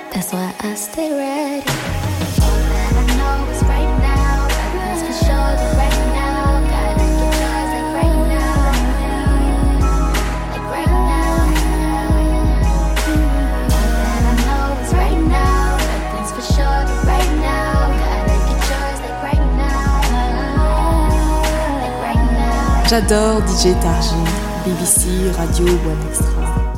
That's why I stay ready. All that I know is right now. That's for sure, that right now. Gotta get yours like right now. Like right now. All that I know is right now. That's for sure, that right now. Gotta get yours like right now. Like right now. J'adore DJ Tarji, BBC, Radio, One Extra.